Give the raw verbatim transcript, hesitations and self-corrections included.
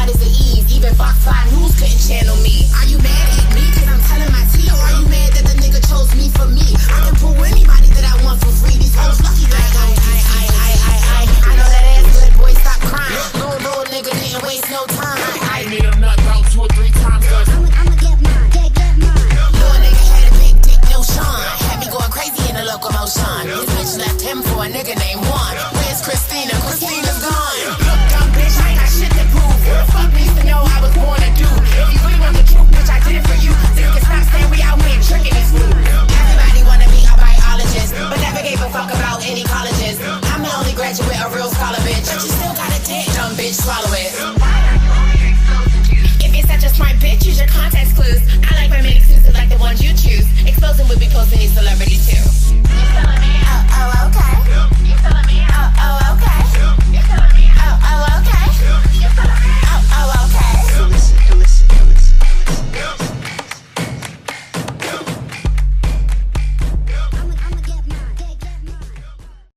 is the ease. Even Fox five News couldn't channel me. Are you mad at me cause I'm telling my tea? Or are you mad that the nigga chose me for me? I can pull anybody that I want for free. These hoes lucky that I don't I, I, I, I, I, I know that ass good, boy, stop crying. Little, little nigga didn't waste no time. I, I, I need a nut